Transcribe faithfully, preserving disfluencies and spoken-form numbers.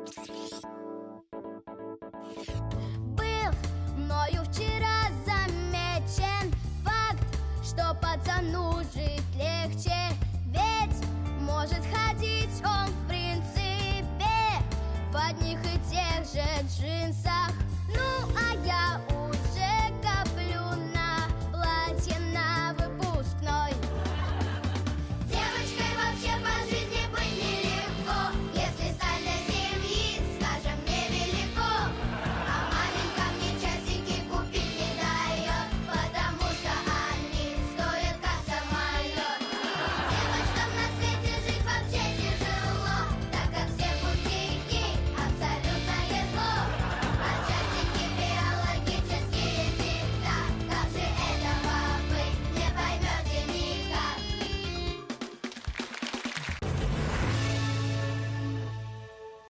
Был мною вчера замечен факт, что пацану жить легче, ведь может ходить он в принципе в одних и тех же джинсах.